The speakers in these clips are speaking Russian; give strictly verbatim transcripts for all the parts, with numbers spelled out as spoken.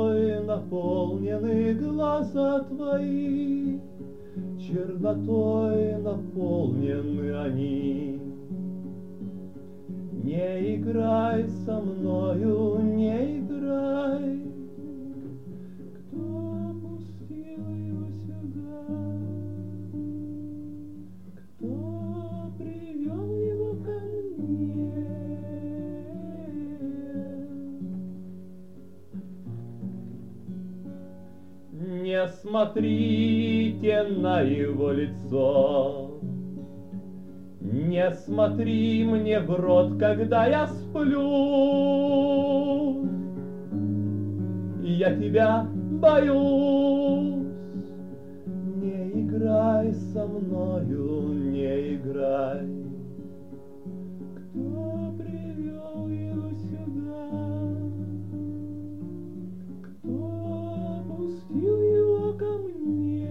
Чернотой наполнены глаза твои, чернотой наполнены они. Не играй со мною, не играй. Кто пустил его сюда? Кто привел его ко мне? Не смотрите на его лицо, не смотри мне в рот, когда я сплю. Я тебя боюсь. Не играй со мною, не играй. Кто привел его сюда? Кто пустил его ко мне?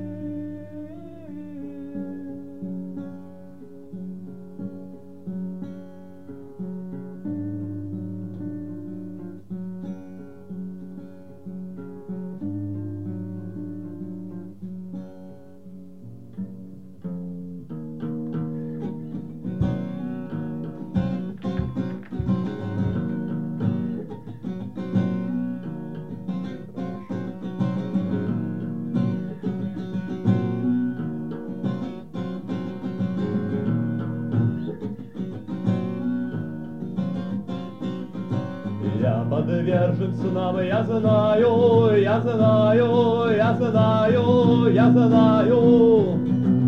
Я подвержен снам, я знаю, я знаю, я знаю, я знаю.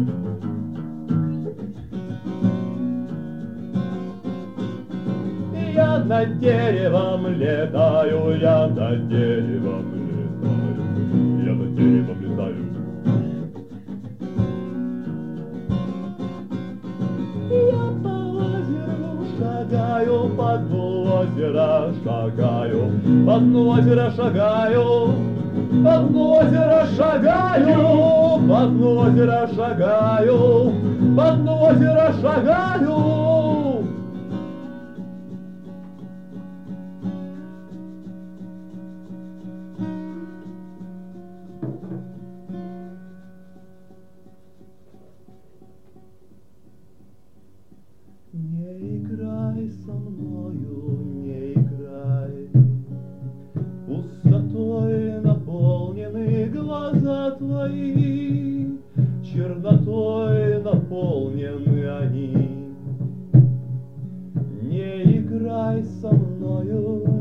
Я над деревом летаю, я над деревом летаю, я над деревом летаю. Я по озеру шагаю, по дну озера шагаю, по дну озера шагаю, по дну озера шагаю, по дну озера шагаю, по дну озера шагаю. Не играй со мною, не играй. Пустотой наполнены глаза твои, чернотой наполнены они. Не играй со мною,